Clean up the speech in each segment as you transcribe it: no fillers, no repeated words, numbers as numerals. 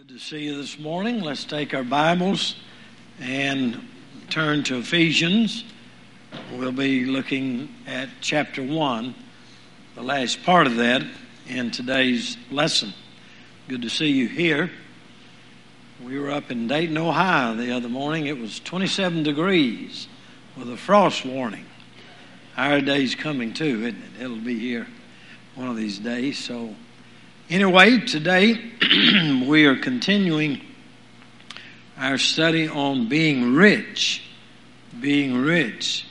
Good to see you this morning. Let's take our Bibles and turn to Ephesians. We'll be looking at chapter 1, the last part of that in today's lesson. Good to see you here. We were up in Dayton, Ohio the other morning. It was 27 degrees with a frost warning. Our day's coming too, isn't it? It'll be here one of these days. So anyway, today we are continuing our study on being rich. Being rich.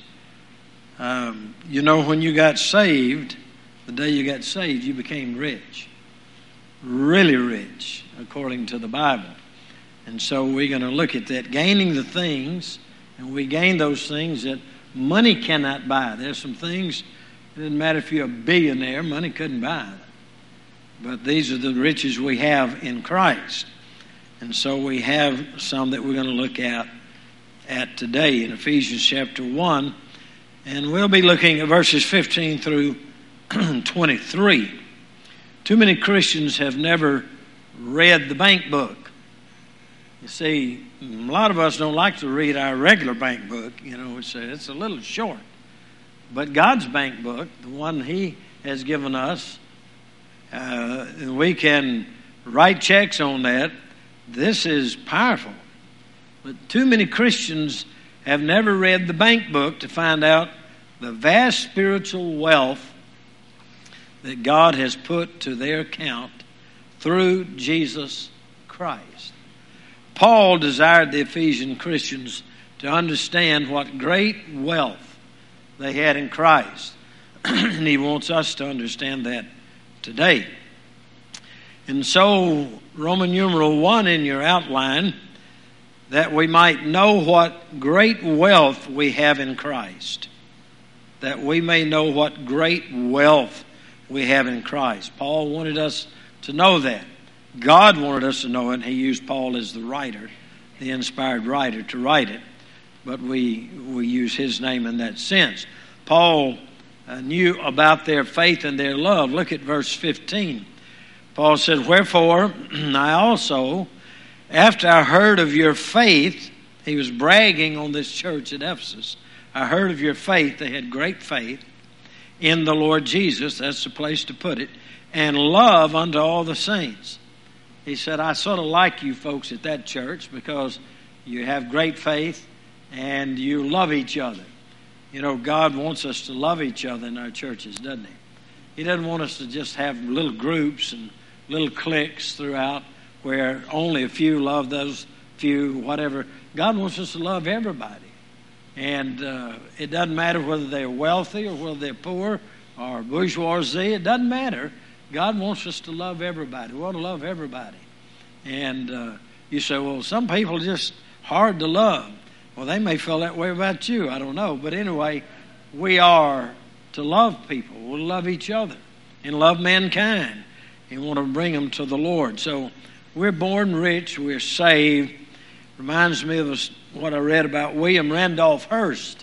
You know, when you got saved, the day you got saved, you became rich. Really rich, according to the Bible. And so we're going to look at that, gaining the things, and we gain those things that money cannot buy. There's some things, it doesn't matter if you're a billionaire, money couldn't buy them. But these are the riches we have in Christ. And so we have some that we're going to look at today in Ephesians chapter 1. And we'll be looking at verses 15 through 23. Too many Christians have never read the bank book. You see, a lot of us don't like to read our regular bank book. You know, it's a little short. But God's bank book, the one He has given us, we can write checks on that. This is powerful. But too many Christians have never read the bank book to find out the vast spiritual wealth that God has put to their account through Jesus Christ. Paul desired the Ephesian Christians to understand what great wealth they had in Christ. And he wants us to understand that today. And so, Roman numeral 1 in your outline, that we might know what great wealth we have in Christ. That we may know what great wealth we have in Christ. Paul wanted us to know that. God wanted us to know it, and He used Paul as the writer, the inspired writer, to write it. But we use his name in that sense. Paul knew about their faith and their love. Look at verse 15. Paul said, "Wherefore I also, after I heard of your faith," he was bragging on this church at Ephesus. "I heard of your faith," they had great faith, "in the Lord Jesus," that's the place to put it, "and love unto all the saints." He said, I sort of like you folks at that church because you have great faith and you love each other. You know, God wants us to love each other in our churches, doesn't He? He doesn't want us to just have little groups and little cliques throughout where only a few love those few, whatever. God wants us to love everybody. And it doesn't matter whether they're wealthy or whether they're poor or bourgeoisie. It doesn't matter. God wants us to love everybody. We want to love everybody. And you say, well, some people are just hard to love. Well, they may feel that way about you. I don't know. But anyway, we are to love people. We'll love each other and love mankind and want to bring them to the Lord. So we're born rich. We're saved. Reminds me of what I read about William Randolph Hearst.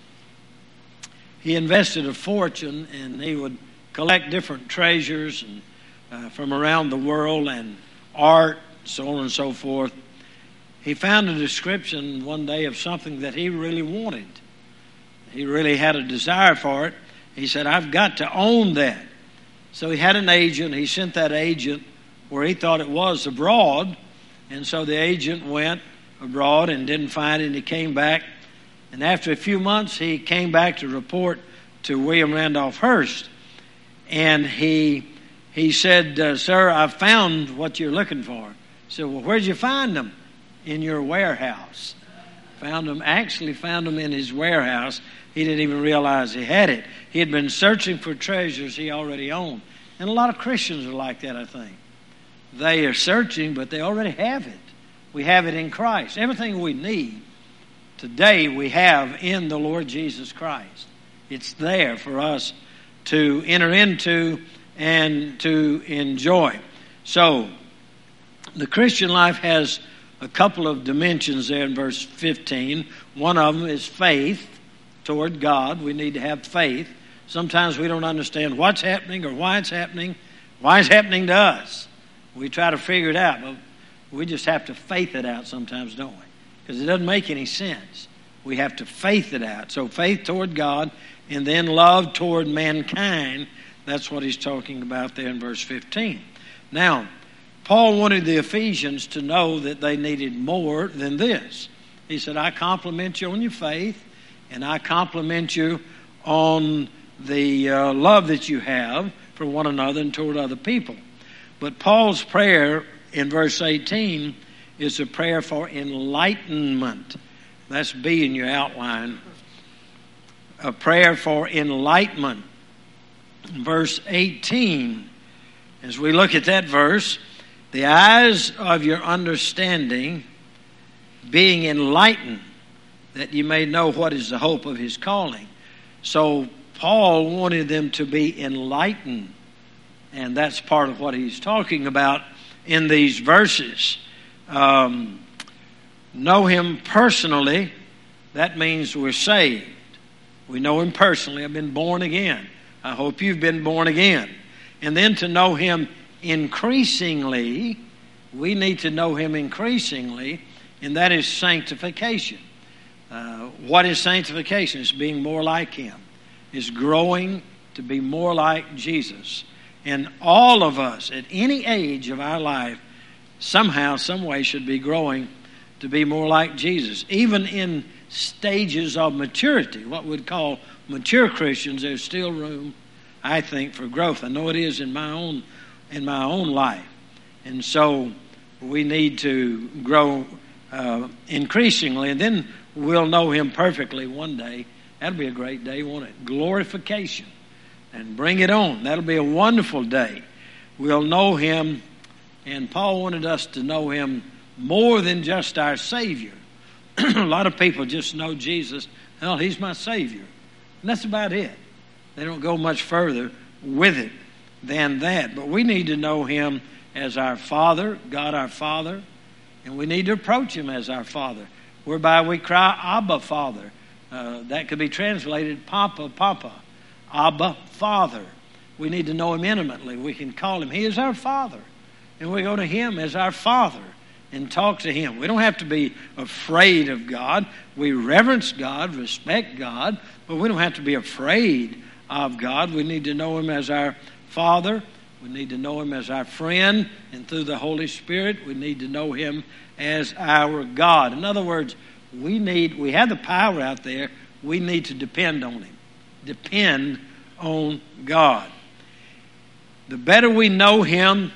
He invested a fortune, and he would collect different treasures and from around the world and art, so on and so forth. He found a description one day of something that he really wanted. He really had a desire for it. He said, I've got to own that. So he had an agent. He sent that agent where he thought it was abroad. And so the agent went abroad and didn't find it, and he came back. And after a few months, he came back to report to William Randolph Hearst. And he said, sir, I've found what you're looking for. He said, well, where'd you find them? In your warehouse. Actually found them in his warehouse. He didn't even realize he had it. He had been searching for treasures he already owned. And a lot of Christians are like that, I think. They are searching, but they already have it. We have it in Christ. Everything we need today we have in the Lord Jesus Christ. It's there for us to enter into and to enjoy. So, the Christian life has a couple of dimensions there in verse 15. One of them is faith toward God. We need to have faith. Sometimes we don't understand what's happening or why it's happening to us. We try to figure it out. But We just have to faith it out sometimes, don't we? Because it doesn't make any sense. We have to faith it out. So faith toward God and then love toward mankind. That's what he's talking about there in verse 15. Now, Paul wanted the Ephesians to know that they needed more than this. He said, I compliment you on your faith, and I compliment you on the love that you have for one another and toward other people. But Paul's prayer in verse 18 is a prayer for enlightenment. That's B in your outline. A prayer for enlightenment. Verse 18, as we look at that verse, the eyes of your understanding being enlightened, that you may know what is the hope of his calling. So Paul wanted them to be enlightened, and that's part of what he's talking about in these verses. Know him personally, that means we're saved. We know him personally. I've been born again. I hope you've been born again. And then to know him increasingly, we need to know him increasingly, and that is sanctification. What is sanctification? It's being more like him. It's growing to be more like Jesus. And all of us, at any age of our life, somehow, some way should be growing to be more like Jesus. Even in stages of maturity, what we'd call mature Christians, there's still room, I think, for growth. I know it is in my own life. And so we need to grow increasingly, and then we'll know him perfectly one day. That'll be a great day, won't it? Glorification. And bring it on. That'll be a wonderful day. We'll know him, and Paul wanted us to know him more than just our Savior. A lot of people just know Jesus. Well, he's my Savior. And that's about it. They don't go much further with it than that. But we need to know him as our Father, God our Father, and we need to approach him as our Father, whereby we cry, Abba, Father. That could be translated, Papa, Papa. Abba, Father. We need to know him intimately. We can call him. He is our Father. And we go to him as our Father and talk to him. We don't have to be afraid of God. We reverence God, respect God, but we don't have to be afraid of God. We need to know him as our Father. We need to know him as our friend. And through the Holy Spirit, we need to know him as our God. In other words, we have the power out there. We need to depend on him. Depend on God. The better we know him,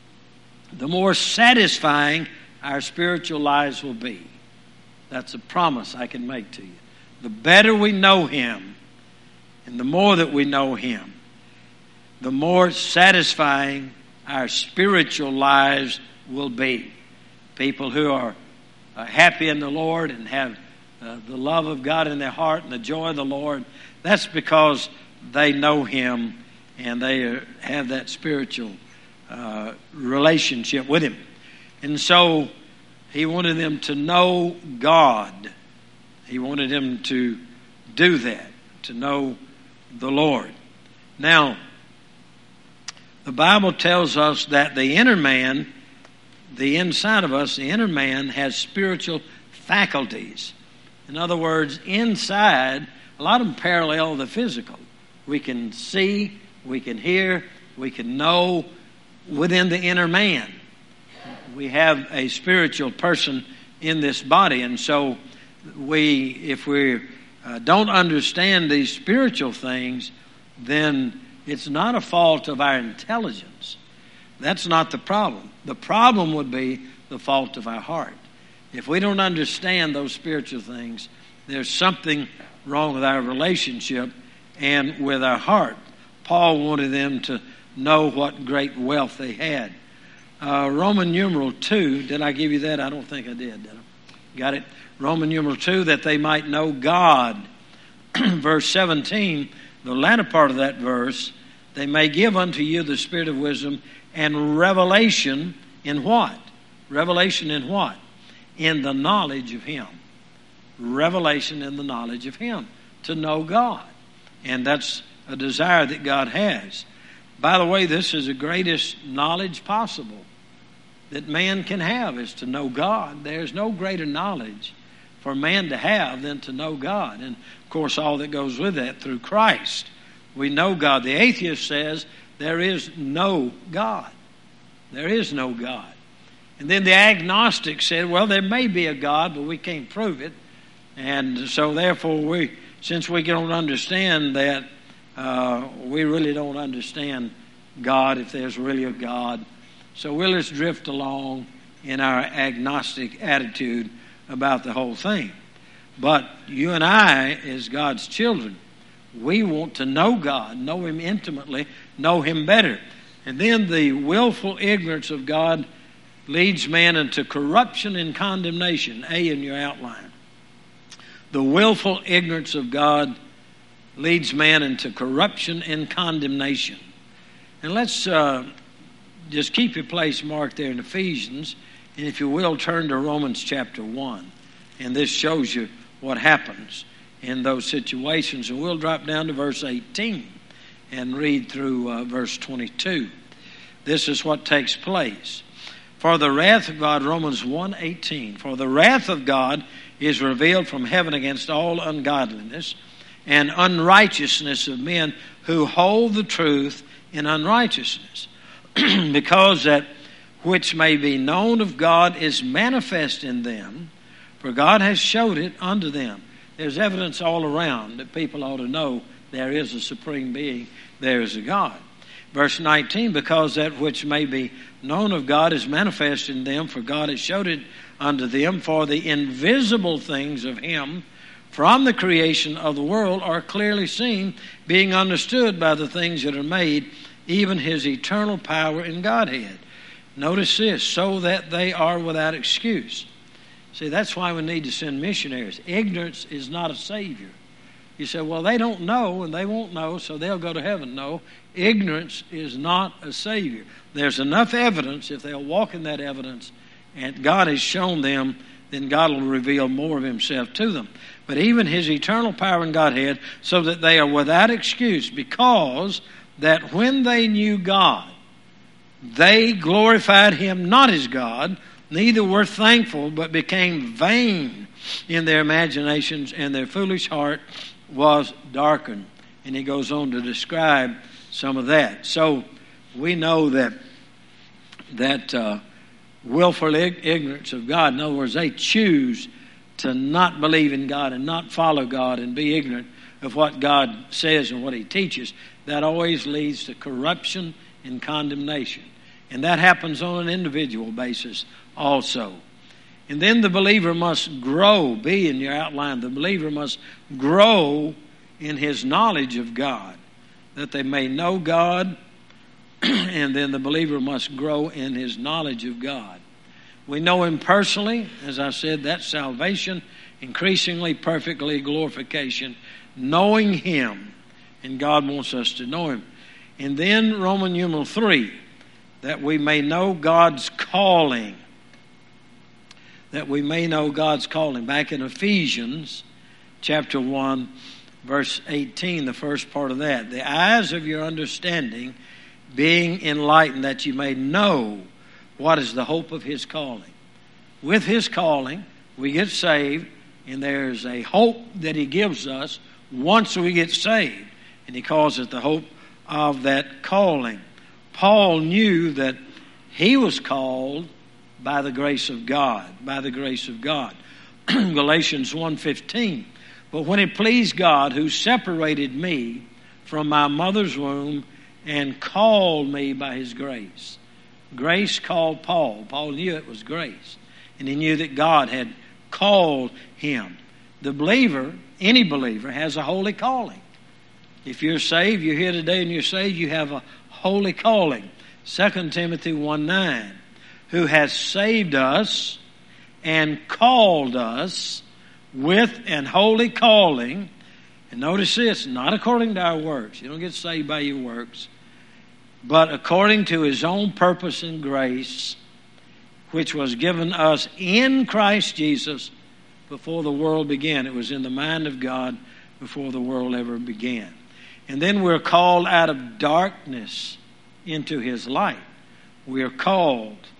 the more satisfying our spiritual lives will be. That's a promise I can make to you. The better we know him, and the more that we know him, the more satisfying our spiritual lives will be. People who are happy in the Lord and have the love of God in their heart and the joy of the Lord, that's because they know him and they have that spiritual relationship with him. And so he wanted them to know God. He wanted them to do that, to know the Lord. Now, the Bible tells us that the inner man, the inside of us, the inner man has spiritual faculties. In other words, inside, a lot of them parallel the physical. We can see, we can hear, we can know within the inner man. We have a spiritual person in this body, and so if we don't understand these spiritual things, then it's not a fault of our intelligence. That's not the problem. The problem would be the fault of our heart. If we don't understand those spiritual things, there's something wrong with our relationship and with our heart. Paul wanted them to know what great wealth they had. Roman numeral 2, did I give you that? I don't think I did I? Got it? Roman numeral 2, that they might know God. Verse 17, the latter part of that verse, they may give unto you the spirit of wisdom and revelation in what? Revelation in what? In the knowledge of him. Revelation in the knowledge of him. To know God. And that's a desire that God has. By the way, this is the greatest knowledge possible. that man can have is to know God. There's no greater knowledge for man to have than to know God. And, of course, all that goes with that through Christ. We know God. The atheist says there is no God. There is no God. And then the agnostic said, well, there may be a God, but we can't prove it. And so, therefore, since we don't understand that, we really don't understand God, if there's really a God. So we'll just drift along in our agnostic attitude about the whole thing. But you and I, as God's children, we want to know God, know Him intimately, know Him better. And then the willful ignorance of God leads man into corruption and condemnation. A in your outline. The willful ignorance of God leads man into corruption and condemnation. And let's just keep your place marked there in Ephesians. And if you will, turn to Romans chapter 1. And this shows you what happens in those situations. And we'll drop down to verse 18 and read through verse 22. This is what takes place. For the wrath of God, Romans 1:18, for the wrath of God is revealed from heaven against all ungodliness and unrighteousness of men who hold the truth in unrighteousness, because that which may be known of God is manifest in them, for God has showed it unto them. There's evidence all around that people ought to know there is a supreme being, there is a God. Verse 19, because that which may be known of God is manifest in them, for God has showed it unto them, for the invisible things of Him from the creation of the world are clearly seen, being understood by the things that are made, even His eternal power in Godhead. Notice this, so that they are without excuse. See, that's why we need to send missionaries. Ignorance is not a savior. You say, well, they don't know and they won't know, so they'll go to heaven. No, ignorance is not a savior. There's enough evidence, if they'll walk in that evidence, and God has shown them, then God will reveal more of Himself to them. But even His eternal power in Godhead, so that they are without excuse, because that when they knew God, they glorified Him not as God, neither were thankful, but became vain in their imaginations, and their foolish heart was darkened. And he goes on to describe some of that. So we know that willful ignorance of God, in other words, they choose to not believe in God and not follow God and be ignorant of what God says and what He teaches, that always leads to corruption and condemnation. And that happens on an individual basis also. And then the believer must grow. B in your outline, the believer must grow in his knowledge of God, that they may know God, and then the believer must grow in his knowledge of God. We know Him personally, as I said, that's salvation, increasingly, perfectly glorification, knowing Him, and God wants us to know Him. And then Roman numeral 3, that we may know God's calling. That we may know God's calling. Back in Ephesians chapter 1, verse 18, the first part of that. The eyes of your understanding being enlightened, that you may know what is the hope of His calling. With His calling, we get saved, and there's a hope that He gives us once we get saved. And He calls it the hope of that calling. Paul knew that he was called by the grace of God, by the grace of God. Galatians 1:15. But when it pleased God, who separated me from my mother's womb and called me by His grace. Grace called Paul. Paul knew it was grace. And he knew that God had called him. The believer, any believer, has a holy calling. If you're saved, you're here today and you're saved, you have a holy calling. 2 Timothy 1:9. Who has saved us and called us with an holy calling. And notice this, not according to our works. You don't get saved by your works. But according to His own purpose and grace, which was given us in Christ Jesus before the world began. It was in the mind of God before the world ever began. And then we're called out of darkness into His light. We are called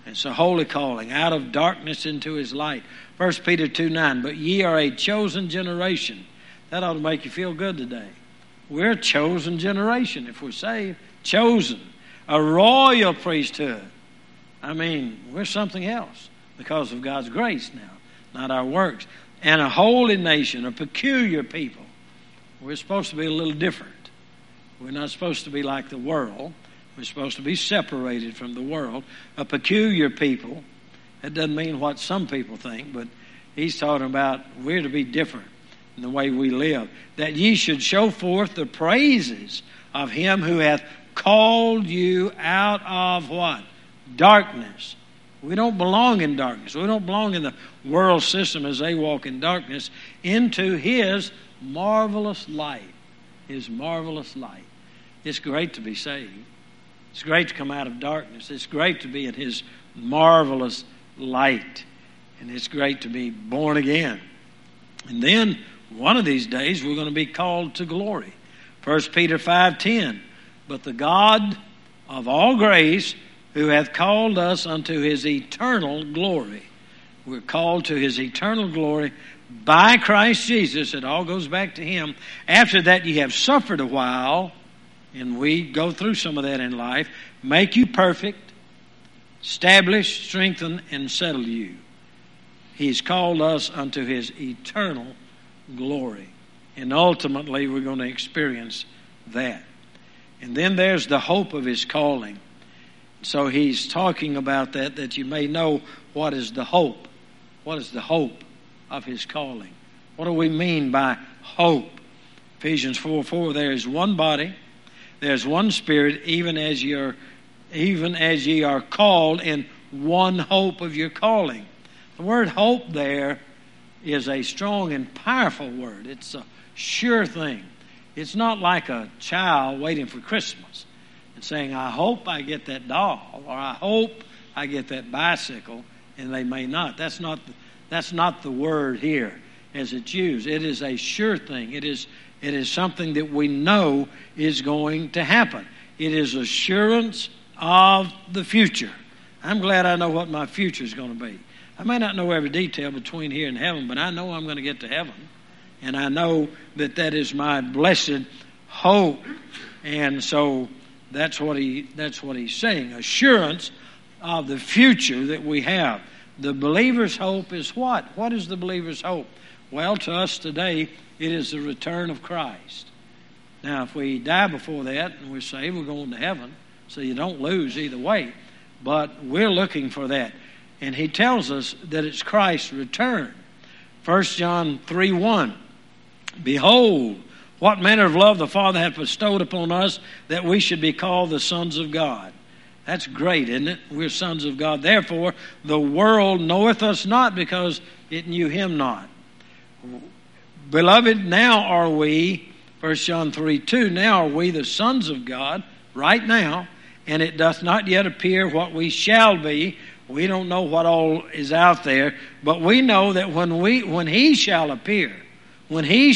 It's a holy calling, out of darkness into his light. 1 Peter 2:9, but ye are a chosen generation. That ought to make you feel good today. We're a chosen generation if we're saved. Chosen. A royal priesthood. I mean, we're something else because of God's grace now, not our works. And a holy nation, a peculiar people. We're supposed to be a little different. We're not supposed to be like the world. We're supposed to be separated from the world. A peculiar people. That doesn't mean what some people think, but he's talking about we're to be different in the way we live. That ye should show forth the praises of him who hath called you out of what? Darkness. We don't belong in darkness. We don't belong in the world system as they walk in darkness, into his marvelous light. His marvelous light. It's great to be saved. It's great to come out of darkness. It's great to be in his marvelous light. And it's great to be born again. And then one of these days we're going to be called to glory. 1 Peter 5:10. But the God of all grace, who hath called us unto his eternal glory. We're called to his eternal glory by Christ Jesus. It all goes back to him. After that ye have suffered a while, and we go through some of that in life, make you perfect, establish, strengthen, and settle you. He's called us unto his eternal glory. And ultimately we're going to experience that. And then there's the hope of his calling. So he's talking about that you may know what is the hope. What is the hope of his calling? What do we mean by hope? Ephesians 4:4, there is one body, there's one spirit, even as ye are called in one hope of your calling. The word hope there is a strong and powerful word. It's a sure thing. It's not like a child waiting for Christmas and saying, I hope I get that doll, or I hope I get that bicycle, and they may not. That's not the word here as it's used. It is a sure thing. It is something that we know is going to happen. It is assurance of the future. I'm glad I know what my future is going to be. I may not know every detail between here and heaven, but I know I'm going to get to heaven. And I know that is my blessed hope. And so that's what he's saying. Assurance of the future that we have. The believer's hope is what? What is the believer's hope? Well, to us today, it is the return of Christ. Now, if we die before that and we're saved, we're going to heaven. So you don't lose either way. But we're looking for that. And he tells us that it's Christ's return. 1 John 3:1. Behold, what manner of love the Father hath bestowed upon us, that we should be called the sons of God. That's great, isn't it? We're sons of God. Therefore, the world knoweth us not, because it knew him not. Beloved, now are we, 1 John 3:2, now are we the sons of God, right now, and it doth not yet appear what we shall be. We don't know what all is out there, but we know that when he shall appear, we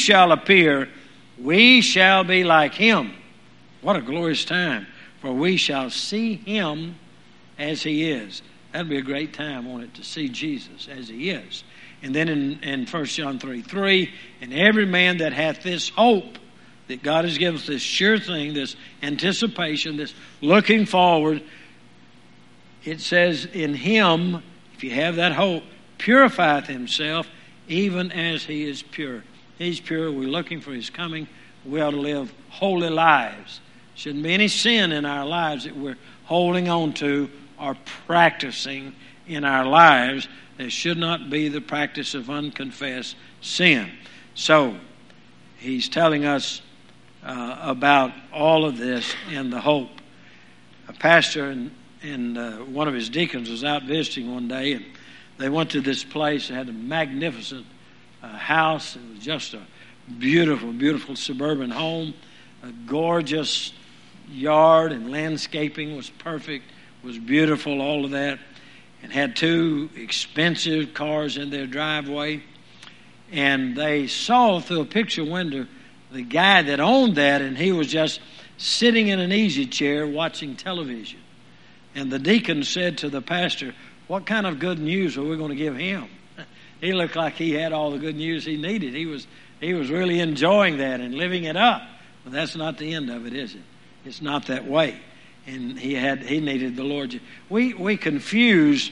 shall be like him. What a glorious time. For we shall see him as he is. That'll be a great time, won't it, to see Jesus as he is. And then in 1 John 3:3, and every man that hath this hope, that God has given us this sure thing, this anticipation, this looking forward, it says in him, if you have that hope, purifieth himself even as he is pure. He's pure. We're looking for his coming. We ought to live holy lives. Shouldn't be any sin in our lives that we're holding on to or practicing in our lives. There should not be the practice of unconfessed sin. So he's telling us about all of this in the hope. A pastor and one of his deacons was out visiting one day, and they went to this place that had a magnificent house. It was just a beautiful, beautiful suburban home. A gorgeous yard and landscaping was perfect, was beautiful, all of that. And had 2 expensive cars in their driveway. And they saw through a picture window the guy that owned that, and he was just sitting in an easy chair watching television. And the deacon said to the pastor, what kind of good news are we going to give him? He looked like he had all the good news he needed. He was really enjoying that and living it up. But that's not the end of it, is it? It's not that way. And he needed the Lord. We get confused.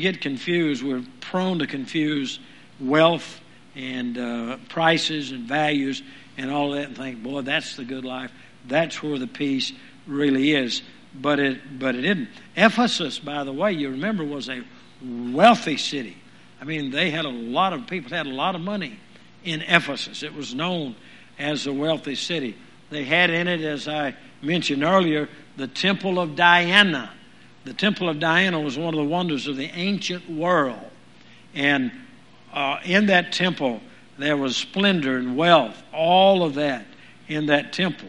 We're prone to confuse wealth and prices and values and all that, and think, boy, that's the good life. That's where the peace really is. But it isn't. Ephesus, by the way, you remember, was a wealthy city. I mean, they had a lot of people had a lot of money in Ephesus. It was known as a wealthy city. They had in it, as I mentioned earlier, the Temple of Diana. The Temple of Diana was one of the wonders of the ancient world. And in that temple, there was splendor and wealth, all of that in that temple.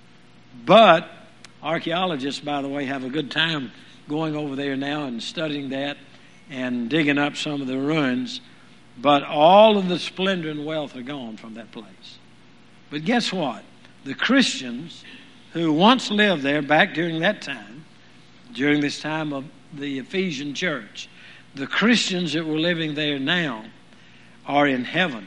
But archaeologists, by the way, have a good time going over there now and studying that and digging up some of the ruins. But all of the splendor and wealth are gone from that place. But guess what? The Christians who once lived there back during that time, during this time of the Ephesian church, the Christians that were living there now are in heaven.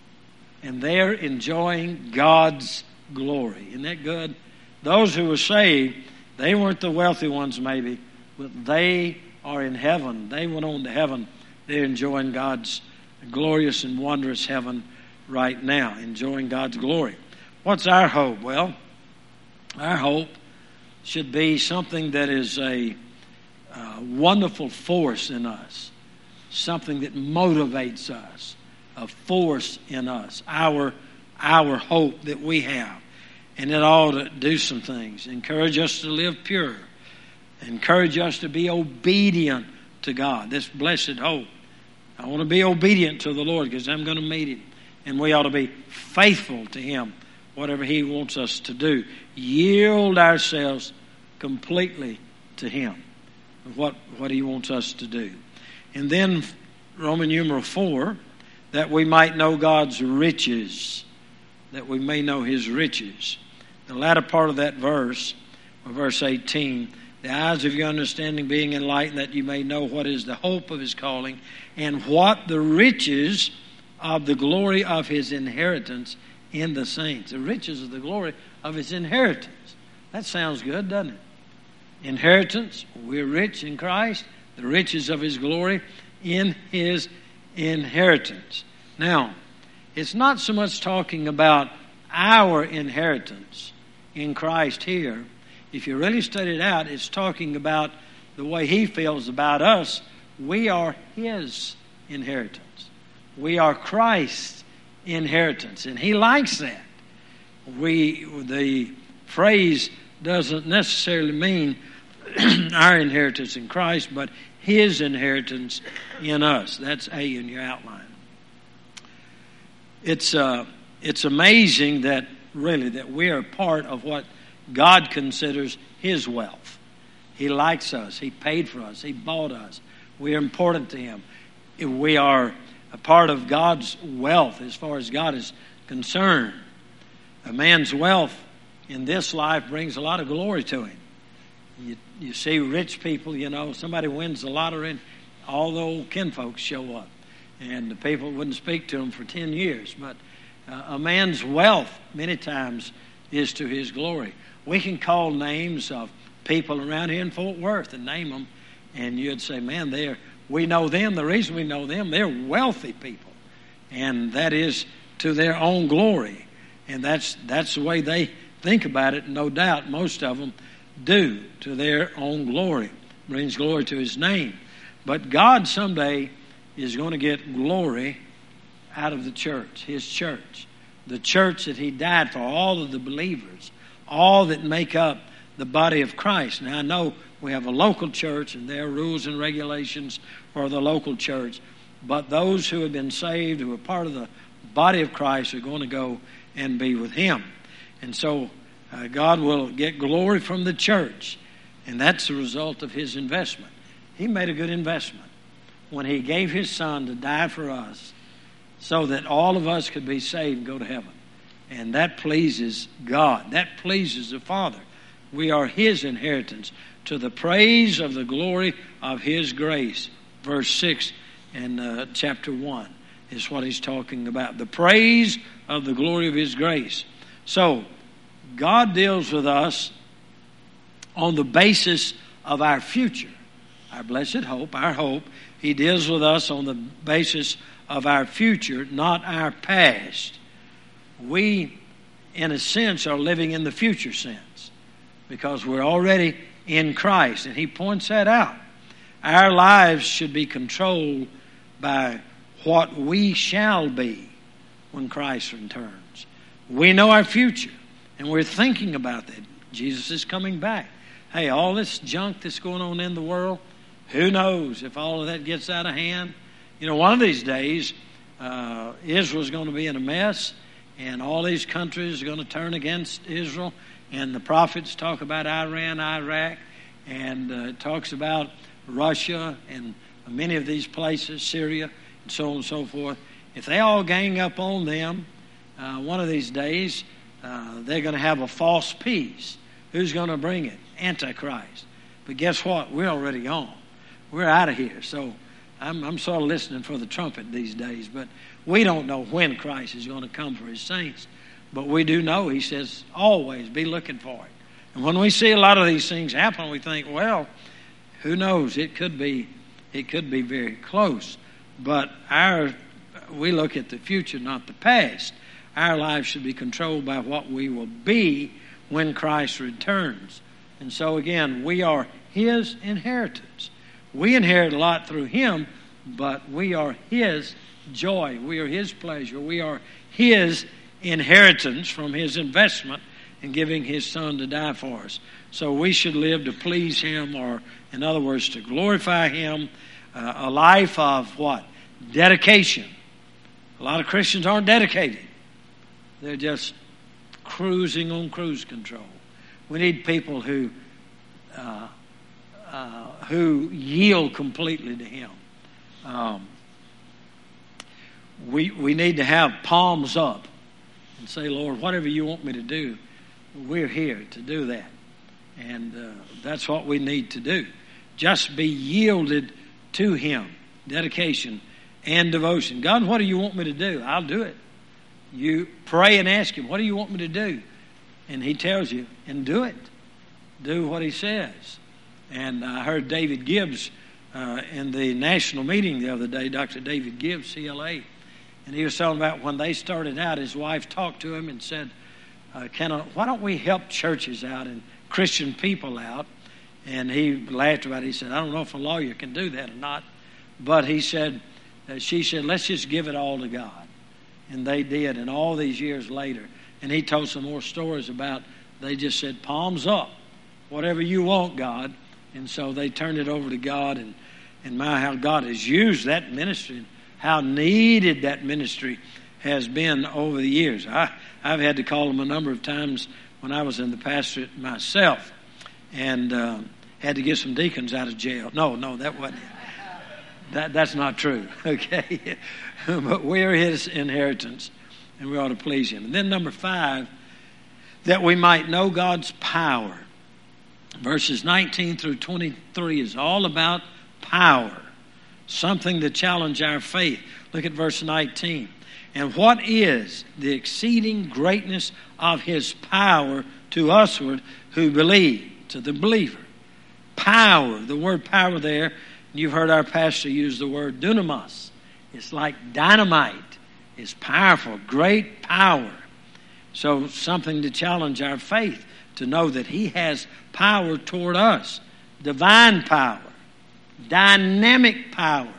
And they're enjoying God's glory. Isn't that good? Those who were saved, they weren't the wealthy ones maybe, but they are in heaven. They went on to heaven. They're enjoying God's glorious and wondrous heaven right now, enjoying God's glory. What's our hope? Well, our hope should be something that is a wonderful force in us, something that motivates us, a force in us, our hope that we have. And it ought to do some things. Encourage us to live pure. Encourage us to be obedient to God. This blessed hope. I want to be obedient to the Lord because I'm going to meet Him. And we ought to be faithful to Him, whatever He wants us to do. Yield ourselves completely to Him, what He wants us to do. And then Roman numeral 4, that we might know God's riches, that we may know His riches. The latter part of that verse, or verse 18, the eyes of your understanding being enlightened, that you may know what is the hope of His calling, and what the riches of the glory of His inheritance in the saints. The riches of the glory of His inheritance. That sounds good, doesn't it? Inheritance, we're rich in Christ. The riches of His glory in His inheritance. Now, it's not so much talking about our inheritance in Christ here. If you really study it out, it's talking about the way He feels about us. We are His inheritance. We are Christ's inheritance, and He likes that. The phrase doesn't necessarily mean our inheritance in Christ, but His inheritance in us. That's A in your outline. It's amazing that we are part of what God considers His wealth. He likes us. He paid for us. He bought us. We are important to Him. We are a part of God's wealth as far as God is concerned. A man's wealth in this life brings a lot of glory to him. You see rich people, somebody wins the lottery and all the old kinfolks show up. And the people wouldn't speak to him for 10 years. But a man's wealth many times is to his glory. We can call names of people around here in Fort Worth and name them, and you'd say, man, we know them. The reason we know them, they're wealthy people. And that is to their own glory. And that's the way they think about it. No doubt most of them do, to their own glory. Brings glory to His name. But God someday is going to get glory out of the church, His church. The church that He died for, all of the believers, all that make up the body of Christ. Now I know we have a local church and there are rules and regulations for the local church. But those who have been saved, who are part of the body of Christ, are going to go and be with Him. And so God will get glory from the church. And that's the result of His investment. He made a good investment when He gave His Son to die for us so that all of us could be saved and go to heaven. And that pleases God. That pleases the Father. We are His inheritance to the praise of the glory of His grace verse 6 in chapter 1 is what he's talking about. The praise of the glory of his grace. So, God deals with us on the basis of our future, our blessed hope, our hope. He deals with us on the basis of our future, not our past. We, in a sense, are living in the future sense because we're already in Christ, and he points that out. Our lives should be controlled by what we shall be when Christ returns. We know our future, and we're thinking about that. Jesus is coming back. Hey, all this junk that's going on in the world, who knows if all of that gets out of hand? You know, one of these days, Israel's going to be in a mess, and all these countries are going to turn against Israel. And the prophets talk about Iran, Iraq, and it talks about Russia and many of these places, Syria, and so on and so forth. If they all gang up on them, one of these days, they're going to have a false peace. Who's going to bring it? Antichrist. But guess what? We're already gone. We're out of here. So I'm sort of listening for the trumpet these days. But we don't know when Christ is going to come for his saints. But we do know, he says, always be looking for it. And when we see a lot of these things happen, we think, well, who knows? It could be very close. But we look at the future, not the past. Our lives should be controlled by what we will be when Christ returns. And so again, we are his inheritance. We inherit a lot through him, but we are his joy. We are his pleasure. We are his inheritance from his investment in giving his son to die for us. So we should live to please him, or in other words, to glorify him. A life of what? Dedication. A lot of Christians aren't dedicated. They're just cruising on cruise control. We need people who yield completely to him. We need to have palms up and say, Lord, whatever you want me to do, we're here to do that. And that's what we need to do. Just be yielded to him. Dedication and devotion. God, what do you want me to do? I'll do it. You pray and ask him, what do you want me to do? And he tells you, and do it. Do what he says. And I heard David Gibbs in the national meeting the other day, Dr. David Gibbs, CLA, and he was talking about when they started out, his wife talked to him and said, why don't we help churches out and Christian people out? And he laughed about it. He said, I don't know if a lawyer can do that or not. But he said, she said, let's just give it all to God. And they did, and all these years later. And he told some more stories about, they just said, palms up, whatever you want, God. And so they turned it over to God, and how God has used that ministry, and how needed that ministry has been over the years. I've had to call them a number of times when I was in the pastorate myself, and had to get some deacons out of jail. No, that wasn't it. That's not true, okay? But we're his inheritance, and we ought to please him. And then number 5, that we might know God's power. Verses 19 through 23 is all about power, something to challenge our faith. Look at verse 19. And what is the exceeding greatness of his power to usward who believe, to the believer? Power, the word power there, you've heard our pastor use the word dunamis. It's like dynamite. It's powerful, great power. So something to challenge our faith, to know that he has power toward us. Divine power, dynamic power,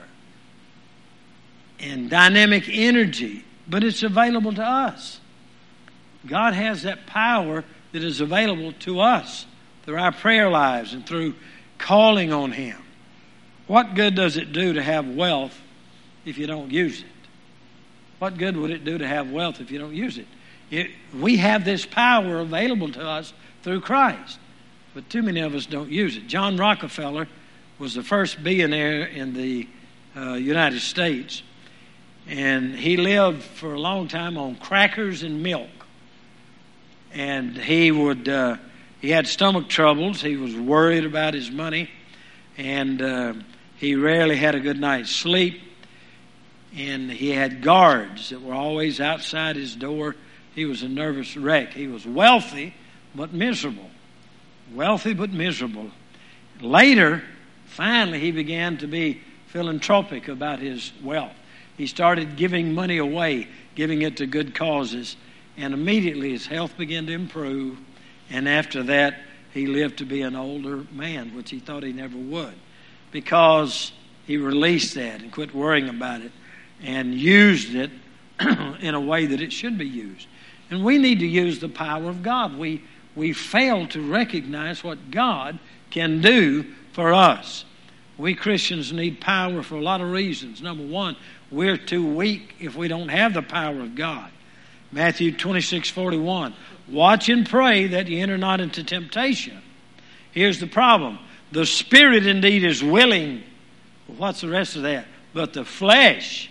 and dynamic energy. But it's available to us. God has that power that is available to us through our prayer lives and through calling on him. What good does it do to have wealth if you don't use it? What good would it do to have wealth if you don't use it? We have this power available to us through Christ, but too many of us don't use it. John Rockefeller was the first billionaire in the United States, and he lived for a long time on crackers and milk. And he had stomach troubles. He was worried about his money, and He rarely had a good night's sleep. And he had guards that were always outside his door. He was a nervous wreck. He was wealthy but miserable. Wealthy but miserable. Later, finally, he began to be philanthropic about his wealth. He started giving money away, giving it to good causes. And immediately his health began to improve. And after that, he lived to be an older man, which he thought he never would. Because he released that and quit worrying about it and used it in a way that it should be used. And we need to use the power of God. We fail to recognize what God can do for us. We Christians need power for a lot of reasons. Number one, we're too weak if we don't have the power of God. Matthew 26:41. Watch and pray that you enter not into temptation. Here's the problem. The spirit indeed is willing. What's the rest of that? But the flesh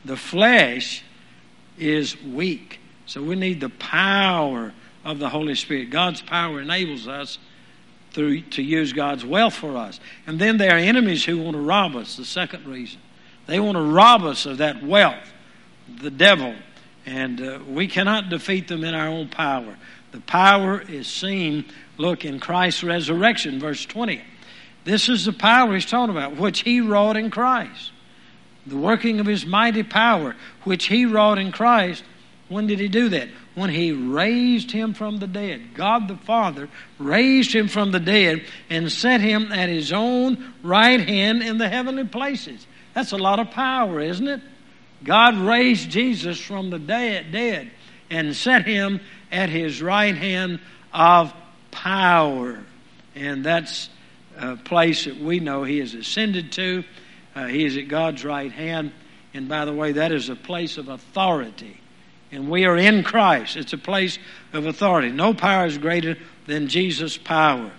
is weak. So we need the power of the Holy Spirit. God's power enables us to use God's wealth for us. And then there are enemies who want to rob us, the second reason. They want to rob us of that wealth, the devil. And we cannot defeat them in our own power. The power is seen, look, in Christ's resurrection, verse 20. This is the power he's talking about, which he wrought in Christ. The working of his mighty power, which he wrought in Christ. When did he do that? When he raised him from the dead. God the Father raised him from the dead and set him at his own right hand in the heavenly places. That's a lot of power, isn't it? God raised Jesus from the dead and set him at his right hand of power. And that's a place that we know he has ascended to. He is at God's right hand. And by the way, that is a place of authority. And we are in Christ. It's a place of authority. No power is greater than Jesus' power.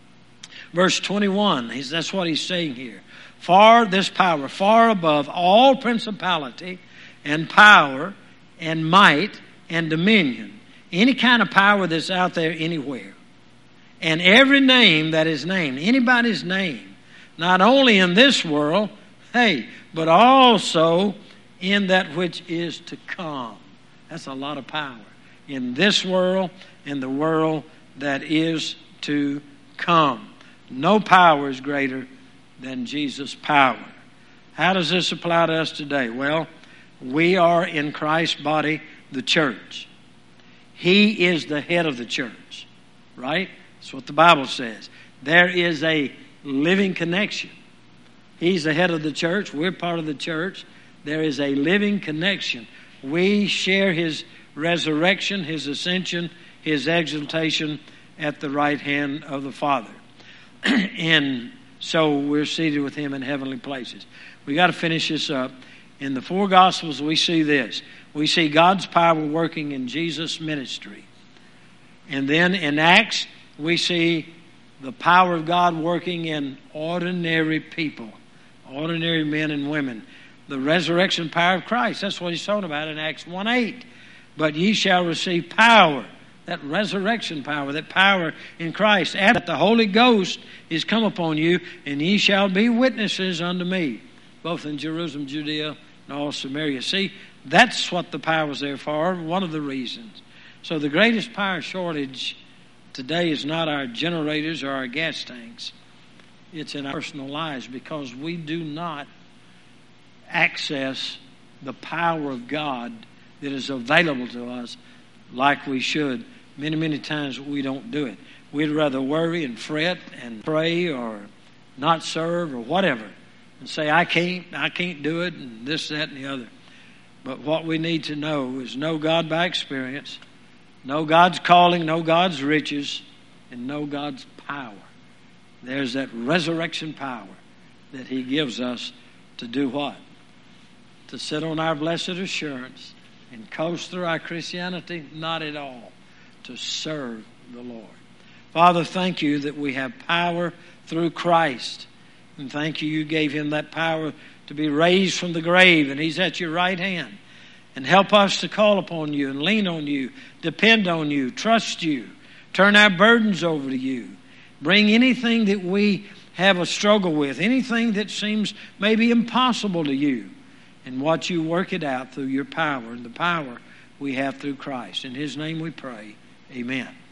Verse 21, that's what he's saying here. This power, far above all principality and power and might and dominion. Any kind of power that's out there anywhere. And every name that is named, anybody's name, not only in this world, but also in that which is to come. That's a lot of power. In this world, in the world that is to come. No power is greater than Jesus' power. How does this apply to us today? Well, we are in Christ's body, the church. He is the head of the church, right? That's what the Bible says. There is a living connection. He's the head of the church. We're part of the church. There is a living connection. We share his resurrection, his ascension, his exaltation at the right hand of the Father. And so we're seated with him in heavenly places. We got to finish this up. In the four Gospels, we see this. We see God's power working in Jesus' ministry. And then in Acts, we see the power of God working in ordinary people, ordinary men and women. The resurrection power of Christ. That's what he's talking about in Acts 1:8. But ye shall receive power. That resurrection power, that power in Christ. After the Holy Ghost is come upon you, and ye shall be witnesses unto me, both in Jerusalem, Judea, and all Samaria. See, that's what the power is there for, one of the reasons. So the greatest power shortage today is not our generators or our gas tanks. It's in our personal lives, because we do not access the power of God that is available to us like we should. Many, many times we don't do it. We'd rather worry and fret and pray or not serve or whatever and say, I can't do it, and this, that, and the other. But what we need to know is know God by experience, know God's calling, know God's riches, and know God's power. There's that resurrection power that he gives us to do what? To sit on our blessed assurance and coast through our Christianity? Not at all. To serve the Lord. Father, thank you that we have power through Christ. And thank you gave him that power to be raised from the grave, and he's at your right hand. And help us to call upon you and lean on you, depend on you, trust you, turn our burdens over to you. Bring anything that we have a struggle with, anything that seems maybe impossible to you, and watch you work it out through your power and the power we have through Christ. In His name we pray. Amen.